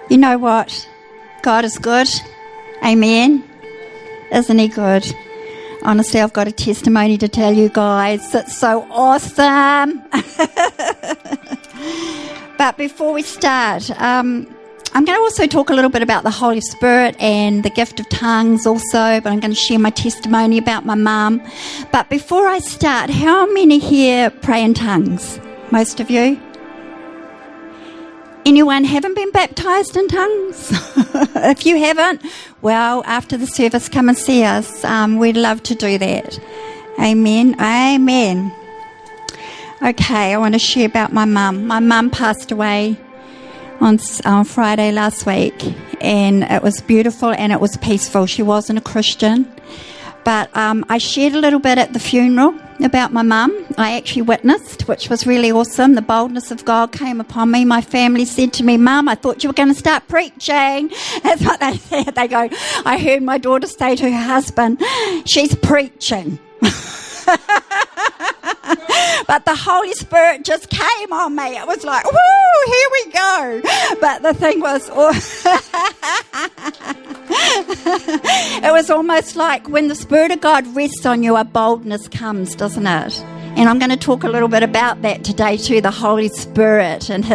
You know what? God is good. Amen. Isn't he good? Honestly, I've got a testimony to tell you guys. It's so awesome. But before we start, I'm going to also talk a little bit about the Holy Spirit and the gift of tongues also, but I'm going to share my testimony about my mum. But before I start, how many here pray in tongues? Most of you? Anyone haven't been baptised in tongues? If you haven't, well, after the service, come and see us. We'd love to do that. Amen. Amen. Okay, I want to share about my mum. My mum passed away on Friday last week, and it was beautiful and it was peaceful. She wasn't a Christian, but I shared a little bit at the funeral about my mum. I actually witnessed, which was really awesome. The boldness of God came upon me. My family said to me, "Mum, I thought you were going to start preaching." That's what they said. They go, I heard my daughter say to her husband, "She's preaching." But the Holy Spirit just came on me. It was like, woo, here we go. But the thing was, it was almost like when the Spirit of God rests on you, a boldness comes, doesn't it? And I'm going to talk a little bit about that today too, the Holy Spirit and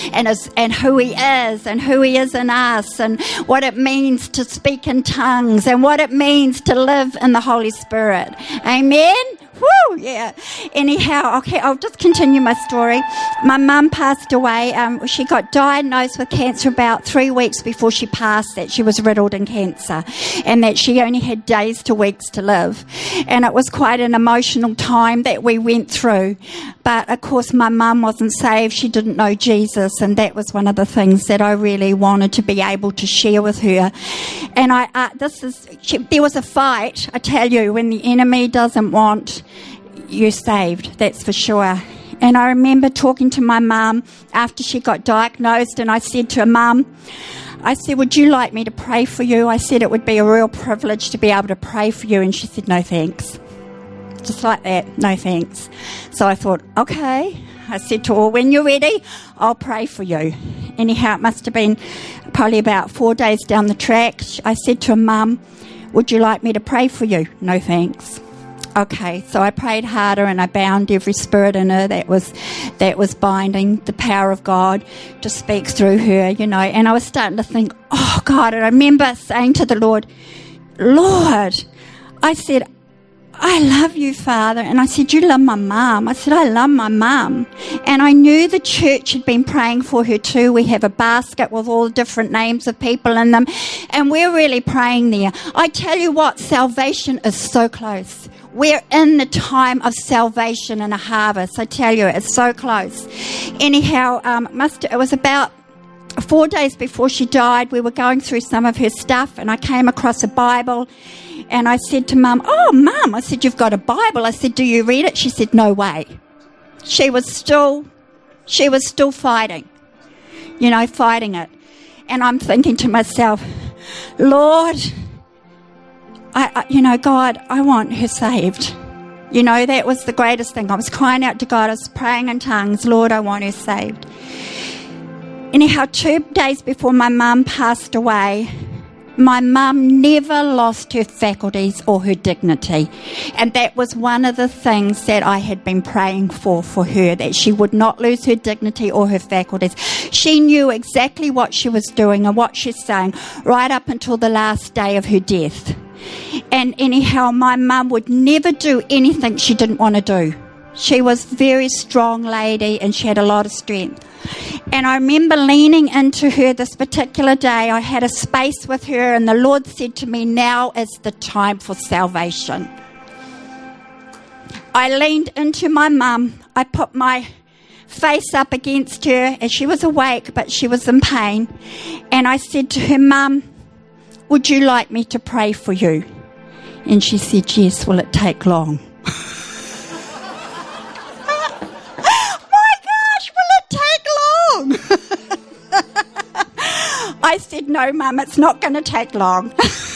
who He is and who He is in us and what it means to speak in tongues and what it means to live in the Holy Spirit. Amen? Woo, yeah. Anyhow, okay, I'll just continue my story. My mum passed away. She got diagnosed with cancer about 3 weeks before she passed, that she was riddled in cancer and that she only had days to weeks to live. And it was quite an emotional time that we went through. But, of course, my mum wasn't saved. She didn't know Jesus, and that was one of the things that I really wanted to be able to share with her. And there was a fight, I tell you, when the enemy doesn't want you saved, that's for sure. And I remember talking to my mum after she got diagnosed, and I said to her, "Mum," I said, "would you like me to pray for you?" I said it would be a real privilege to be able to pray for you. And she said, "No, thanks." Just like that, "No, thanks." So I thought, okay. I said to her, "when you're ready, I'll pray for you." Anyhow, it must have been probably about 4 days down the track. I said to her, "Mum, would you like me to pray for you?" "No, thanks." Okay, so I prayed harder and I bound every spirit in her that was binding the power of God to speak through her, you know. And I was starting to think, oh God, and I remember saying to the Lord, "Lord," I said, "I love you, Father." And I said, "You love my mum." I said, "I love my mum." And I knew the church had been praying for her too. We have a basket with all different names of people in them. And we're really praying there. I tell you what, salvation is so close. We're in the time of salvation and a harvest. I tell you, it's so close. Anyhow, it was about 4 days before she died. We were going through some of her stuff, and I came across a Bible. And I said to Mum, "Oh, Mum," I said, "you've got a Bible." I said, "Do you read it?" She said, "No way." She was still fighting, fighting it. And I'm thinking to myself, Lord, God, I want her saved. That was the greatest thing. I was crying out to God. I was praying in tongues, "Lord, I want her saved." Anyhow, 2 days before my mum passed away, my mum never lost her faculties or her dignity. And that was one of the things that I had been praying for her, that she would not lose her dignity or her faculties. She knew exactly what she was doing and what she's saying right up until the last day of her death. And anyhow, my mum would never do anything she didn't want to do. She was a very strong lady and she had a lot of strength. And I remember leaning into her this particular day. I had a space with her and the Lord said to me, "Now is the time for salvation." I leaned into my mum. I put my face up against her as she was awake, but she was in pain. And I said to her, "Mum, would you like me to pray for you?" And she said, "Yes." "Will it take long?" I said, "No, Mum, it's not going to take long."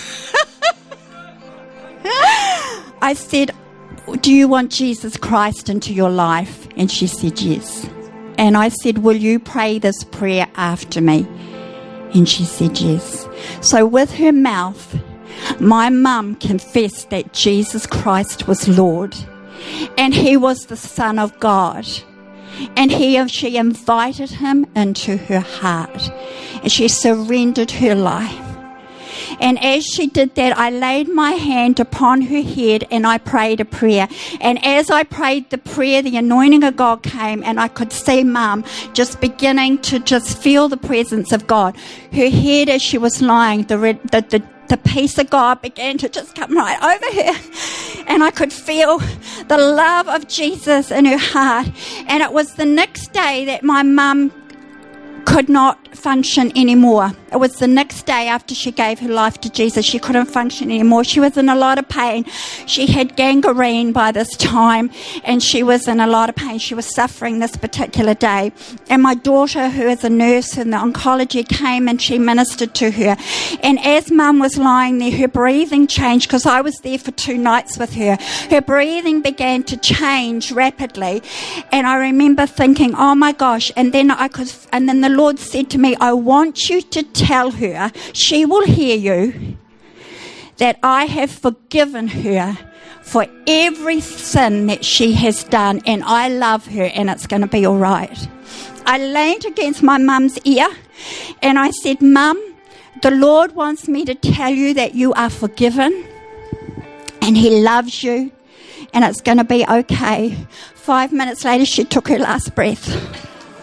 I said, "Do you want Jesus Christ into your life?" And she said, "Yes." And I said, "Will you pray this prayer after me?" And she said yes. So with her mouth, my mum confessed that Jesus Christ was Lord and he was the Son of God. And she invited him into her heart and she surrendered her life. And as she did that, I laid my hand upon her head and I prayed a prayer. And as I prayed the prayer, the anointing of God came and I could see Mum just beginning to just feel the presence of God. Her head as she was lying, the peace of God began to just come right over her. And I could feel the love of Jesus in her heart. And it was the next day that my mum could not function anymore. It was the next day after she gave her life to Jesus. She couldn't function anymore. She was in a lot of pain. She had gangrene by this time and she was in a lot of pain. She was suffering this particular day. And my daughter, who is a nurse in the oncology, came and she ministered to her. And as Mum was lying there, her breathing changed because I was there for 2 nights with her. Her breathing began to change rapidly. And I remember thinking, oh my gosh. And then the Lord said to me, I want you to tell her, she will hear you, that I have forgiven her for every sin that she has done and I love her and it's going to be all right. I leaned against my mum's ear and I said, Mum, the Lord wants me to tell you that you are forgiven and he loves you and it's going to be okay. 5 minutes later, she took her last breath.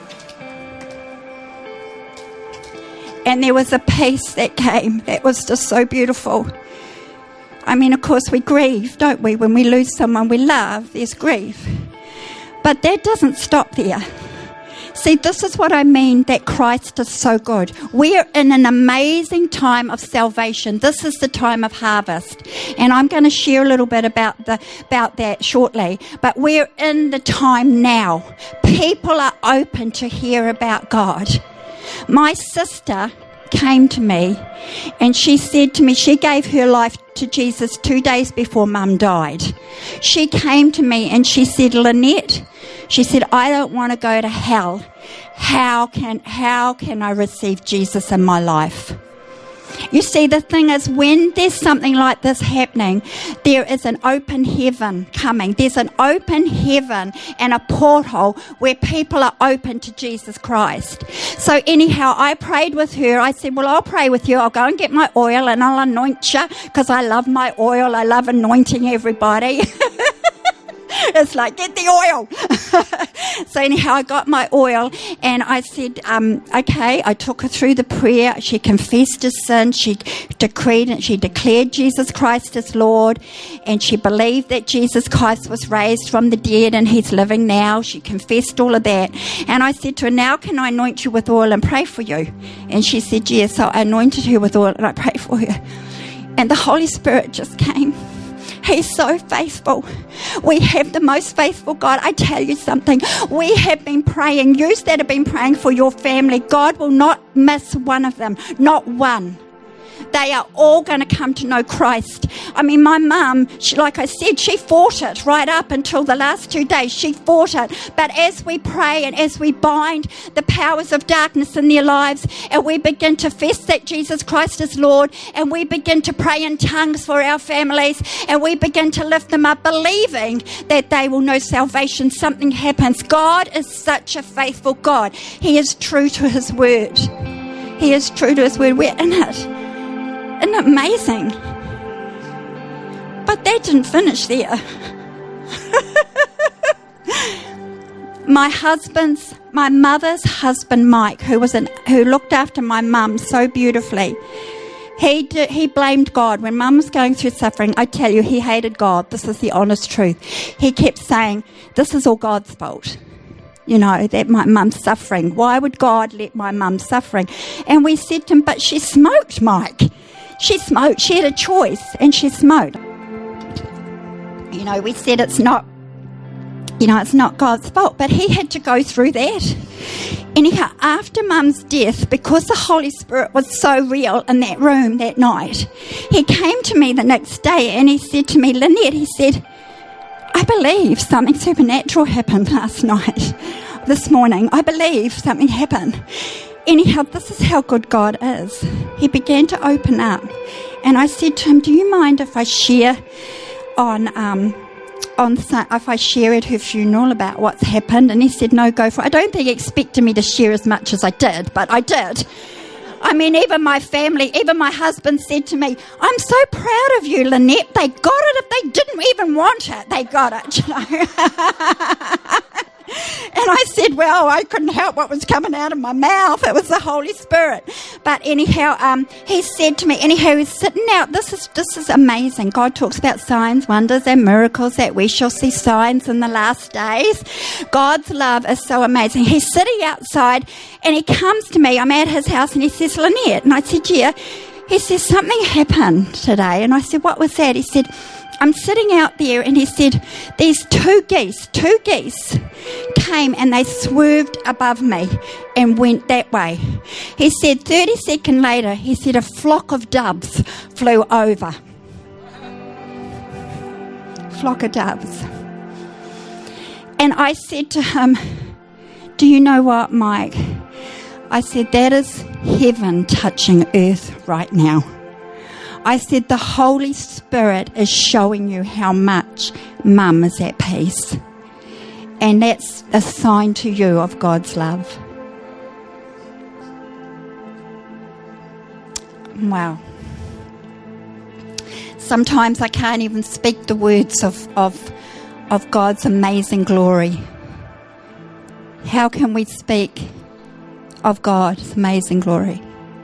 And there was a peace that came that was just so beautiful. I mean, of course, we grieve, don't we? When we lose someone we love, there's grief. But that doesn't stop there. See, this is what I mean that Christ is so good. We're in an amazing time of salvation. This is the time of harvest. And I'm going to share a little bit about that shortly. But we're in the time now. People are open to hear about God. My sister came to me and she said to me, she gave her life to Jesus 2 days before Mum died. She came to me and she said, Lynette, she said, I don't want to go to hell. How can I receive Jesus in my life? You see, the thing is, when there's something like this happening, there is an open heaven coming. There's an open heaven and a portal where people are open to Jesus Christ. So anyhow, I prayed with her. I said, well, I'll pray with you. I'll go and get my oil and I'll anoint you because I love my oil. I love anointing everybody. It's like, get the oil. So anyhow, I got my oil and I said, okay, I took her through the prayer. She confessed her sin. She declared Jesus Christ as Lord, and she believed that Jesus Christ was raised from the dead and he's living now. She confessed all of that. And I said to her, now can I anoint you with oil and pray for you? And she said, yes. So I anointed her with oil and I prayed for her. And the Holy Spirit just came. He's so faithful. We have the most faithful God. I tell you something. We have been praying. You that have been praying for your family, God will not miss one of them. Not one. They are all going to come to know Christ. I mean, my mum, like I said, she fought it right up until the last 2 days. She fought it. But as we pray and as we bind the powers of darkness in their lives, and we begin to confess that Jesus Christ is Lord, and we begin to pray in tongues for our families, and we begin to lift them up, believing that they will know salvation, something happens. God is such a faithful God. He is true to his word. He is true to his word. We're in it. Isn't it amazing? But that didn't finish there. My mother's husband, Mike, who looked after my mum so beautifully, he blamed God. When Mum was going through suffering, I tell you, he hated God. This is the honest truth. He kept saying, this is all God's fault. You know, that my mum's suffering. Why would God let my mum suffering? And we said to him, but she smoked, Mike. She smoked. She had a choice and she smoked. You know, we said it's not God's fault, but he had to go through that. Anyhow, after Mum's death, because the Holy Spirit was so real in that room that night, he came to me the next day and he said to me, Lynette, he said, I believe something supernatural happened last night, this morning. I believe something happened. anyhow, this is how good God is. He began to open up. And I said to him, do you mind if I share if I share at her funeral about what's happened? And he said, no, go for it. I don't think he expected me to share as much as I did, but I did. I mean, even my family, even my husband said to me, I'm so proud of you, Lynette. They got it. If they didn't even want it, they got it, you know. And I said, well, I couldn't help what was coming out of my mouth. It was the Holy Spirit. But anyhow, he said to me, anyhow, he's sitting out. This is amazing. God talks about signs, wonders, and miracles, that we shall see signs in the last days. God's love is so amazing. He's sitting outside, and he comes to me. I'm at his house, and he says, Lynette. And I said, yeah. He says, something happened today. And I said, what was that? He said, I'm sitting out there, and he said, these two geese came and they swerved above me and went that way. He said 30 seconds later, he said a flock of doves flew over. Flock of doves. And I said to him, do you know what, Mike? I said, that is heaven touching earth right now. I said, the Holy Spirit is showing you how much Mum is at peace. And that's a sign to you of God's love. Wow. Sometimes I can't even speak the words of God's amazing glory. How can we speak of God's amazing glory?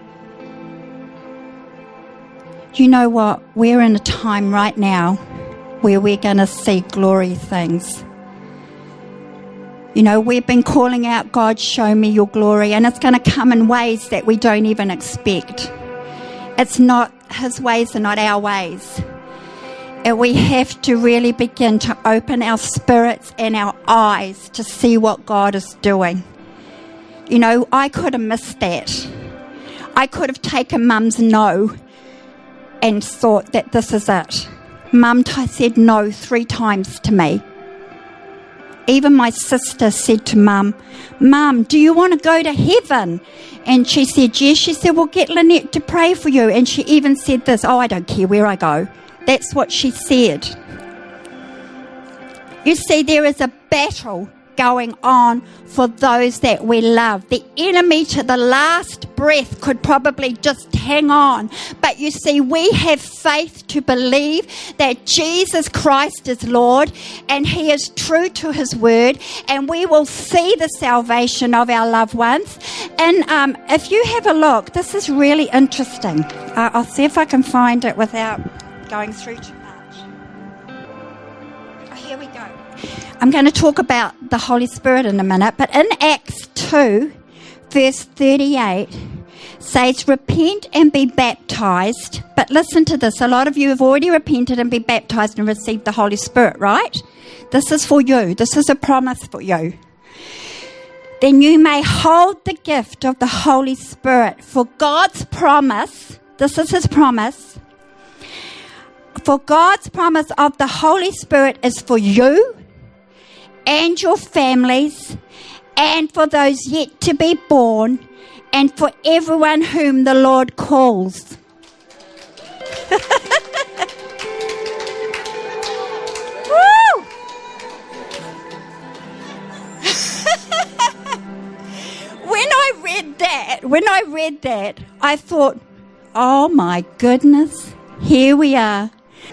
You know what? We're in a time right now where we're going to see glory things. You know, we've been calling out, God, show me your glory, and it's going to come in ways that we don't even expect. It's not, his ways are not our ways. And we have to really begin to open our spirits and our eyes to see what God is doing. You know, I could have missed that. I could have taken Mum's no and thought that this is it. Mum said no 3 times to me. Even my sister said to Mum, do you want to go to heaven? And she said, yes. She said, well, get Lynette to pray for you. And she even said this, I don't care where I go. That's what she said. You see, there is a battle going on for those that we love. The enemy to the last breath could probably just hang on. But you see, we have faith to believe that Jesus Christ is Lord and he is true to his word, and we will see the salvation of our loved ones. And if you have a look, this is really interesting. I'll see if I can find it without going through too much. Oh, here we go. I'm going to talk about the Holy Spirit in a minute, but in Acts 2, verse 38, says, repent and be baptized. But listen to this. A lot of you have already repented and been baptized and received the Holy Spirit, right? This is for you. This is a promise for you. Then you may hold the gift of the Holy Spirit. For God's promise, this is his promise, for God's promise of the Holy Spirit is for you and your families, and for those yet to be born, and for everyone whom the Lord calls. Woo! When I read that, I thought, oh my goodness, here we are.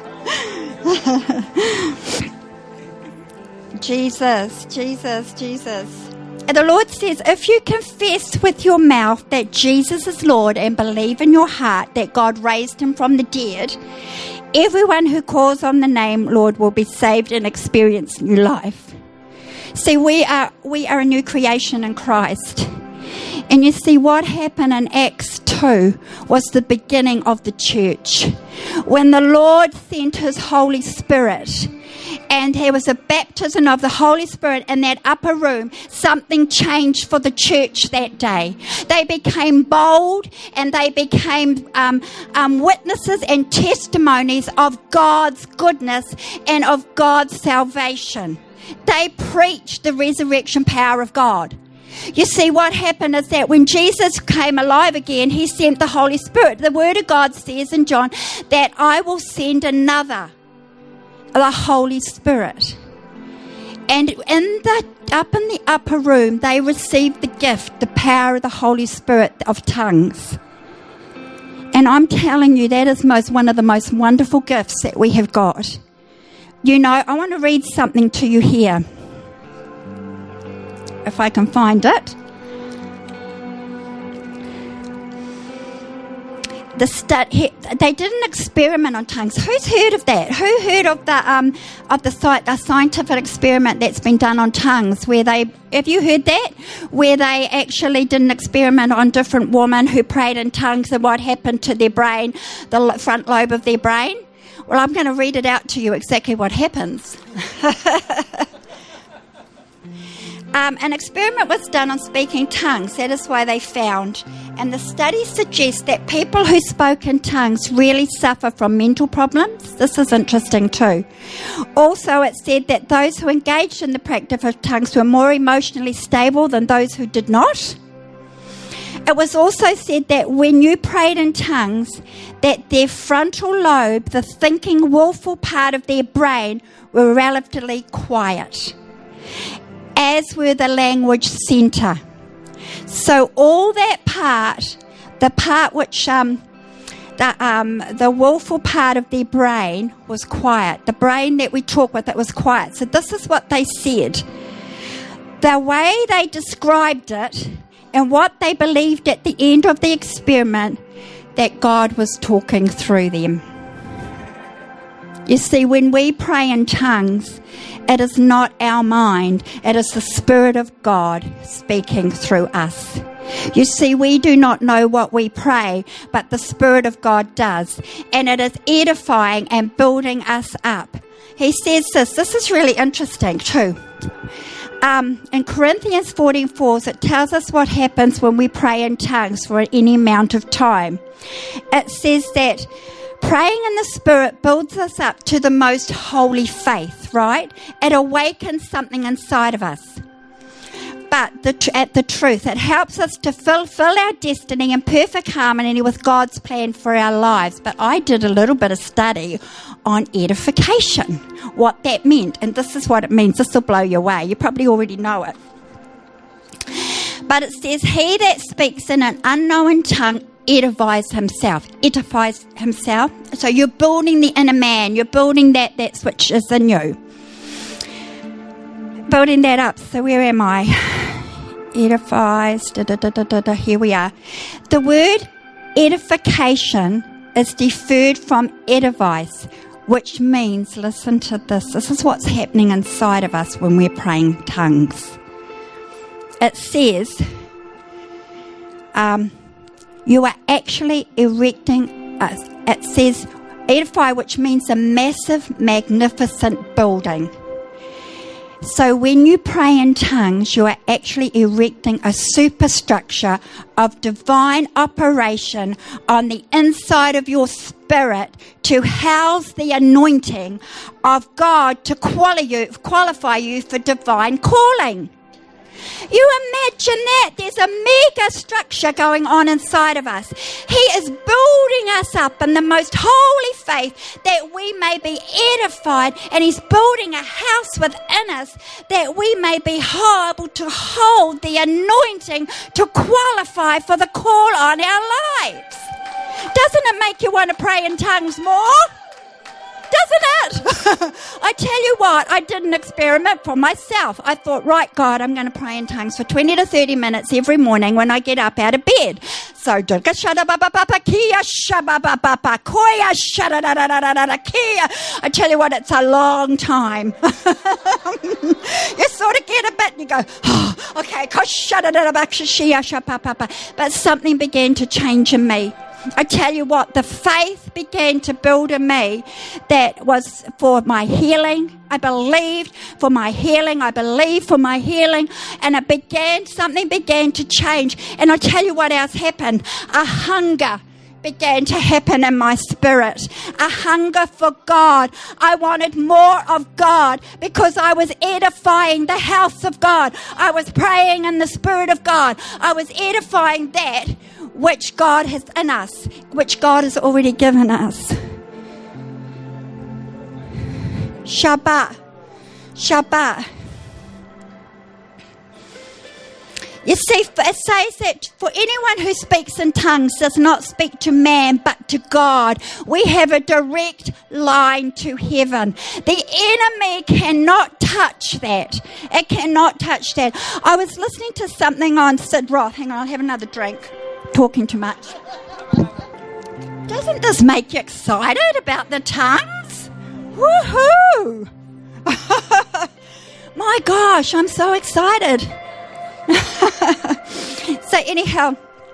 Jesus. And the Lord says, if you confess with your mouth that Jesus is Lord and believe in your heart that God raised him from the dead, everyone who calls on the name Lord will be saved and experience new life. See, we are a new creation in Christ. And you see, what happened in Acts 2 was the beginning of the church. When the Lord sent his Holy Spirit, and there was a baptism of the Holy Spirit in that upper room, something changed for the church that day. They became bold, and they became witnesses and testimonies of God's goodness and of God's salvation. They preached the resurrection power of God. You see, what happened is that when Jesus came alive again, he sent the Holy Spirit. The Word of God says in John that I will send another, the Holy Spirit. And up in the upper room, they received the gift, the power of the Holy Spirit of tongues. And I'm telling you, that is one of the most wonderful gifts that we have got. You know, I want to read something to you here, if I can find it. They did an experiment on tongues. Who's heard of that? Who heard of the scientific experiment that's been done on tongues? Have you heard that? Where they actually did an experiment on different women who prayed in tongues and what happened to their brain, the front lobe of their brain. Well, I'm going to read it out to you exactly what happens. An experiment was done on speaking tongues. That is why they found. And the study suggests that people who spoke in tongues really suffer from mental problems. This is interesting too. Also, it said that those who engaged in the practice of tongues were more emotionally stable than those who did not. It was also said that when you prayed in tongues, that their frontal lobe, the thinking, willful part of their brain, were relatively quiet, as were the language centre. So all that part, the part which the willful part of their brain was quiet. The brain that we talk with, it was quiet. So this is what they said. The way they described it and what they believed at the end of the experiment, that God was talking through them. You see, when we pray in tongues, it is not our mind, it is the Spirit of God speaking through us. You see, we do not know what we pray, but the Spirit of God does. And it is edifying and building us up. He says this is really interesting too. In Corinthians 14:4, it tells us what happens when we pray in tongues for any amount of time. It says that praying in the Spirit builds us up to the most holy faith, right? It awakens something inside of us. But at the truth, it helps us to fulfill our destiny in perfect harmony with God's plan for our lives. But I did a little bit of study on edification, what that meant. And this is what it means. This will blow you away. You probably already know it. But it says, he that speaks in an unknown tongue edifies himself. So you're building the inner man. You're building that which is in you. Building that up. So where am I? Edifies. Here we are. The word edification is deferred from edifice, which means, listen to this. This is what's happening inside of us when we're praying tongues. It says, you are actually erecting, it says edify, which means a massive, magnificent building. So when you pray in tongues, you are actually erecting a superstructure of divine operation on the inside of your spirit to house the anointing of God to qualify you for divine calling. You imagine that. There's a mega structure going on inside of us. He is building us up in the most holy faith that we may be edified, and he's building a house within us that we may be able to hold the anointing to qualify for the call on our lives. Doesn't it make you want to pray in tongues more? Doesn't it? I tell you what, I did an experiment for myself. I thought, right, God, I'm going to pray in tongues for 20 to 30 minutes every morning when I get up out of bed. So, I tell you what, it's a long time. You sort of get a bit and you go, oh, okay, but something began to change in me. I tell you what, the faith began to build in me that was for my healing. I believed for my healing. I believed for my healing. And something began to change. And I tell you what else happened. A hunger began to happen in my spirit. A hunger for God. I wanted more of God because I was edifying the house of God. I was praying in the Spirit of God. I was edifying that which God has in us, which God has already given us. Shabbat. Shabbat. You see, it says that for anyone who speaks in tongues does not speak to man but to God. We have a direct line to heaven. The enemy cannot touch that. It cannot touch that. I was listening to something on Sid Roth. Hang on, I'll have another drink. Talking too much. Doesn't this make you excited about the tongues? Woohoo! My gosh, I'm so excited. So anyhow,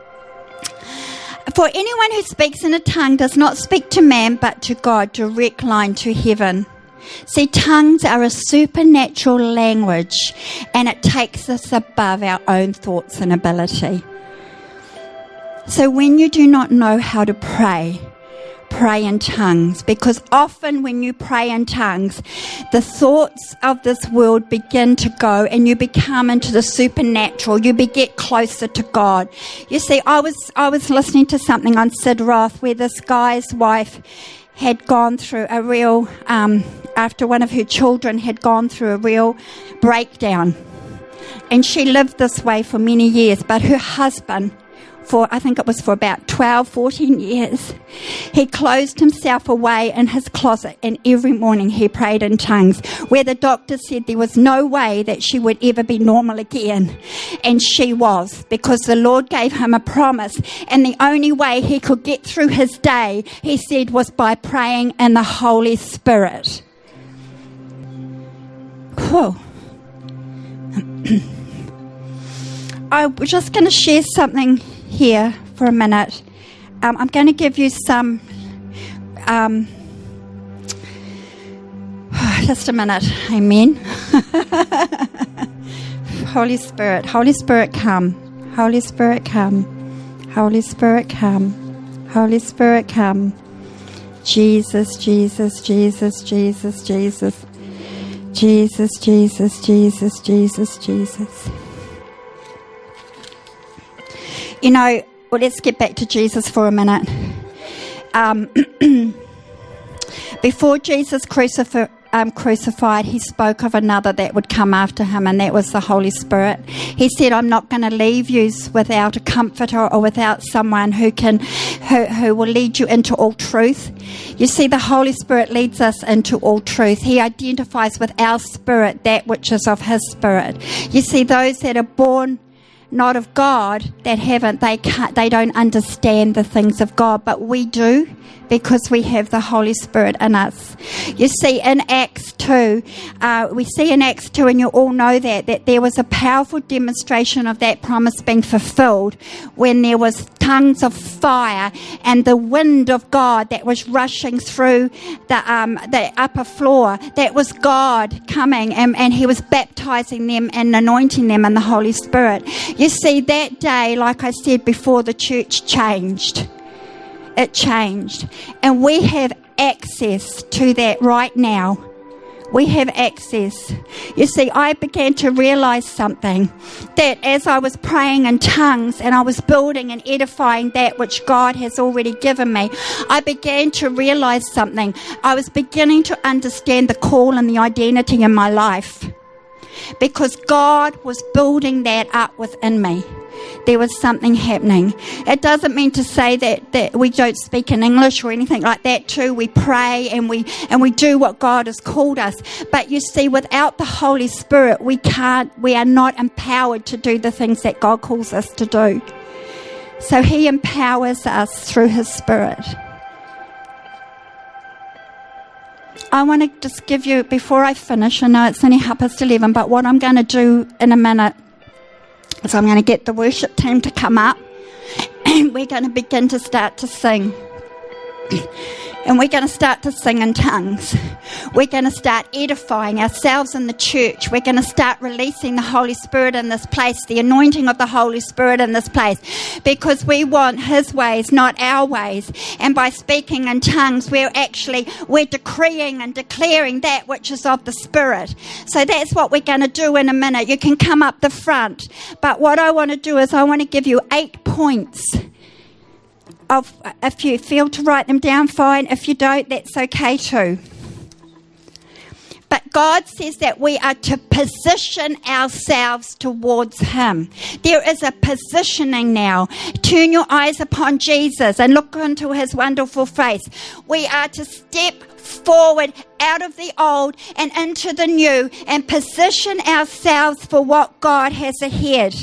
for anyone who speaks in a tongue does not speak to man but to God, direct line to heaven. See, tongues are a supernatural language, and it takes us above our own thoughts and ability. So when you do not know how to pray, pray in tongues, because often when you pray in tongues, the thoughts of this world begin to go and you become into the supernatural. You get closer to God. You see, I was listening to something on Sid Roth where this guy's wife had gone through a real, after one of her children had gone through a real breakdown. And she lived this way for many years, but her husband, I think it was for about 12, 14 years, he closed himself away in his closet, and every morning he prayed in tongues, where the doctor said there was no way that she would ever be normal again. And she was, because the Lord gave him a promise, and the only way he could get through his day, he said, was by praying in the Holy Spirit. Whew. I'm just going to share something here for a minute. I'm going to give you some just a minute. Amen. Holy Spirit come. Holy Spirit come. Holy Spirit come. Holy Spirit come. Jesus, Jesus, Jesus, Jesus, Jesus. Jesus, Jesus, Jesus, Jesus, Jesus. You know, well, let's get back to Jesus for a minute. Before Jesus crucified, he spoke of another that would come after him, and that was the Holy Spirit. He said, I'm not going to leave you without a comforter or without someone who will lead you into all truth. You see, the Holy Spirit leads us into all truth. He identifies with our spirit that which is of his spirit. You see, those that are born not of God, they don't understand the things of God, but we do, because we have the Holy Spirit in us. You see, in Acts 2, we see in Acts 2, and you all know that there was a powerful demonstration of that promise being fulfilled when there was tongues of fire and the wind of God that was rushing through the upper floor. That was God coming, and he was baptizing them and anointing them in the Holy Spirit. You see, that day, like I said before, the church changed. It changed. And we have access to that right now. We have access. You see, I began to realize something, that as I was praying in tongues and I was building and edifying that which God has already given me, I began to realize something. I was beginning to understand the call and the identity in my life, because God was building that up within me. There was something happening. It doesn't mean to say that we don't speak in English or anything like that too. We pray and we do what God has called us. But you see, without the Holy Spirit, we are not empowered to do the things that God calls us to do. So he empowers us through his Spirit. I want to just give you, before I finish, I know it's only 11:30, but what I'm going to do in a minute is I'm going to get the worship team to come up, and we're going to begin to start to sing. And we're going to start to sing in tongues. We're going to start edifying ourselves in the church. We're going to start releasing the Holy Spirit in this place, the anointing of the Holy Spirit in this place, because we want His ways, not our ways. And by speaking in tongues, we're decreeing and declaring that which is of the Spirit. So that's what we're going to do in a minute. You can come up the front. But what I want to do is I want to give you 8 points. If you feel to write them down, fine. If you don't, that's okay too. But God says that we are to position ourselves towards Him. There is a positioning now. Turn your eyes upon Jesus and look into His wonderful face. We are to step forward out of the old and into the new and position ourselves for what God has ahead.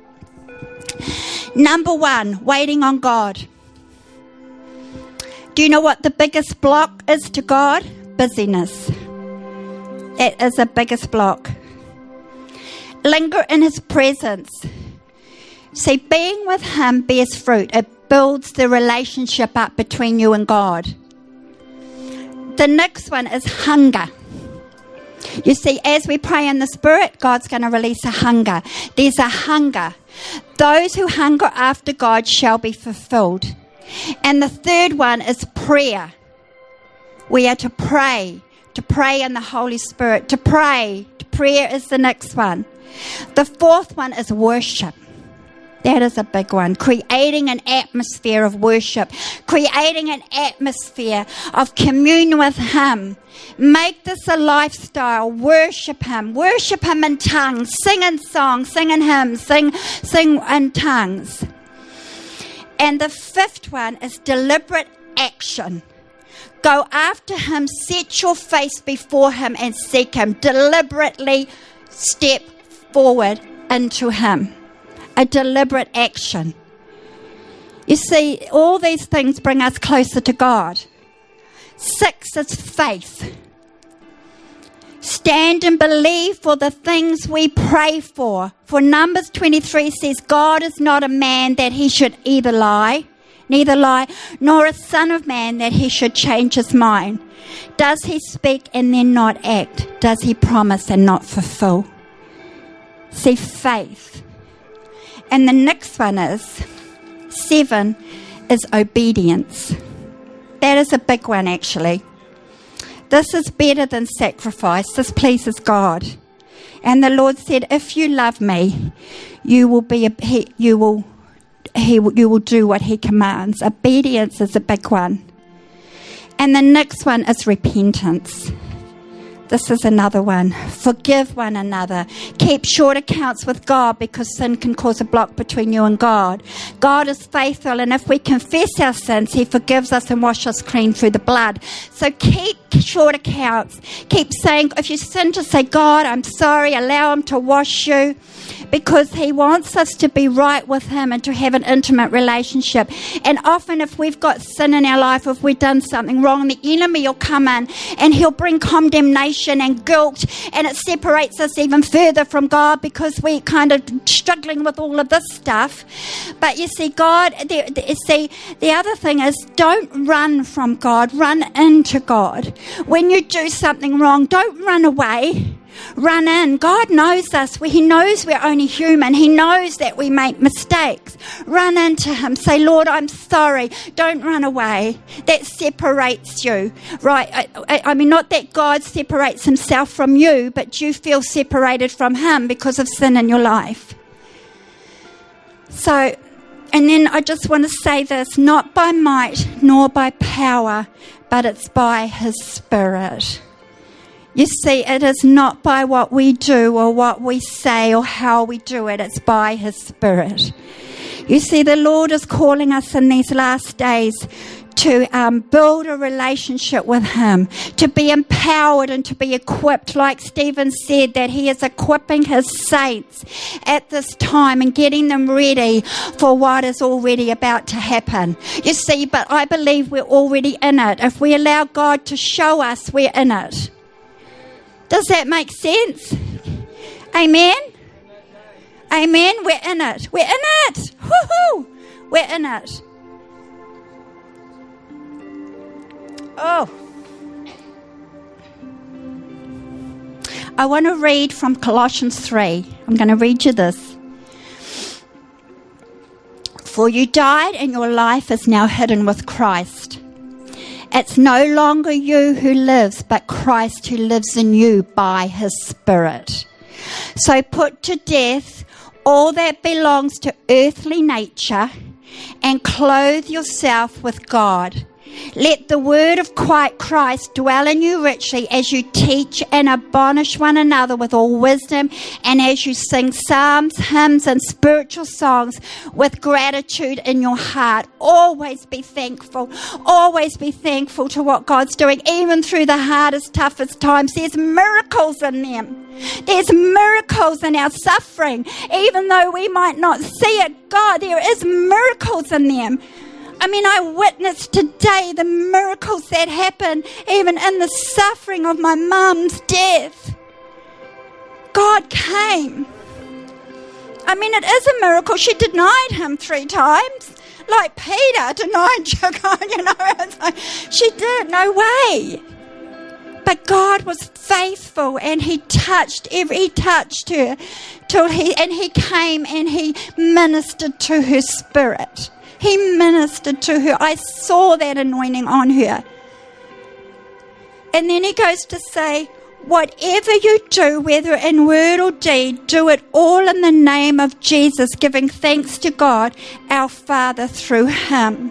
Number 1, waiting on God. Do you know what the biggest block is to God? Busyness. That is the biggest block. Linger in His presence. See, being with Him bears fruit. It builds the relationship up between you and God. The next one is hunger. You see, as we pray in the Spirit, God's going to release a hunger. There's a hunger. Those who hunger after God shall be fulfilled. And the third one is prayer. We are to pray in the Holy Spirit, to pray. Prayer is the next one. The fourth one is worship. That is a big one. Creating an atmosphere of worship. Creating an atmosphere of communion with Him. Make this a lifestyle. Worship Him. Worship Him in tongues. Sing in songs. Sing in hymns. Sing in tongues. And the fifth one is deliberate action. Go after Him, set your face before Him and seek Him. Deliberately step forward into Him. A deliberate action. You see, all these things bring us closer to God. 6 is faith. Stand and believe for the things we pray for. For Numbers 23 says, God is not a man that He should neither lie, nor a son of man that He should change His mind. Does He speak and then not act? Does He promise and not fulfill? See, faith. And the next one is, 7 is obedience. That is a big one, actually. This is better than sacrifice. This pleases God. And the Lord said, if you love me, you will do what He commands. Obedience is a big one. And the next one is repentance. This is another one. Forgive one another. Keep short accounts with God, because sin can cause a block between you and God. God is faithful, and if we confess our sins, He forgives us and washes us clean through the blood. So keep short accounts. Keep saying, if you sin, just say, God, I'm sorry. Allow Him to wash you, because He wants us to be right with Him and to have an intimate relationship. And often if we've got sin in our life, if we've done something wrong, the enemy will come in and he'll bring condemnation and guilt, and it separates us even further from God, because we're kind of struggling with all of this stuff. But you see, the other thing is, don't run from God, run into God. When you do something wrong, don't run away. Run in. God knows us. He knows we're only human. He knows that we make mistakes. Run into Him. Say, Lord, I'm sorry. Don't run away. That separates you, right? I mean, not that God separates Himself from you, but you feel separated from Him because of sin in your life. So, and then I just want to say this, not by might nor by power, but it's by His Spirit. You see, it is not by what we do or what we say or how we do it. It's by His Spirit. You see, the Lord is calling us in these last days to build a relationship with Him, to be empowered and to be equipped. Like Stephen said, that He is equipping His saints at this time and getting them ready for what is already about to happen. You see, but I believe we're already in it. If we allow God to show us, we're in it. Does that make sense? Amen? Amen? We're in it. We're in it. Woohoo! We're in it. Oh. I want to read from Colossians 3. I'm going to read you this. For you died and your life is now hidden with Christ. It's no longer you who lives, but Christ who lives in you by his Spirit. So put to death all that belongs to earthly nature and clothe yourself with God. Let the word of Christ dwell in you richly as you teach and admonish one another with all wisdom, and as you sing psalms, hymns, and spiritual songs with gratitude in your heart. Always be thankful. Always be thankful to what God's doing, even through the hardest, toughest times. There's miracles in them. There's miracles in our suffering. Even though we might not see it, God, there is miracles in them. I mean, I witnessed today the miracles that happen even in the suffering of my mum's death. God came. I mean, it is a miracle. She denied him 3 times, like Peter denied God, It's like, she did, no way. But God was faithful, and he touched her till he came and he ministered to her spirit. He ministered to her. I saw that anointing on her. And then he goes to say, whatever you do, whether in word or deed, do it all in the name of Jesus, giving thanks to God, our Father, through him.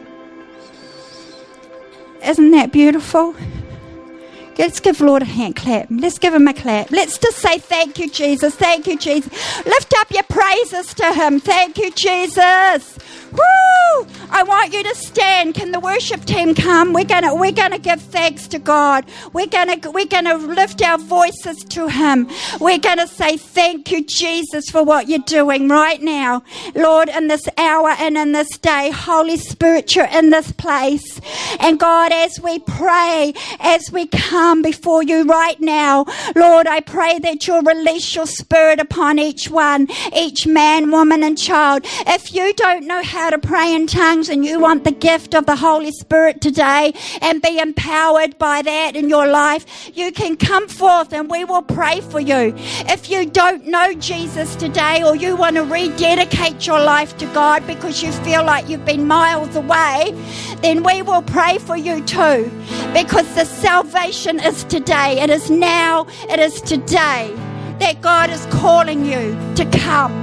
Isn't that beautiful? Let's give Lord a hand clap. Let's give him a clap. Let's just say thank you, Jesus. Thank you, Jesus. Lift up your praises to him. Thank you, Jesus. Woo! I want you to stand. Can the worship team come? We're gonna give thanks to God. We're gonna lift our voices to him. We're gonna say thank you, Jesus, for what you're doing right now, Lord, in this hour and in this day. Holy Spirit, you're in this place. And God, as we pray, as we come before you right now, Lord, I pray that you'll release your Spirit upon each one, each man, woman, and child. If you don't know how to pray in tongues and you want the gift of the Holy Spirit today and be empowered by that in your life, you can come forth and we will pray for you. If you don't know Jesus today, or you want to rededicate your life to God because you feel like you've been miles away, then we will pray for you too, because the salvation is today. It is now, it is today that God is calling you to come.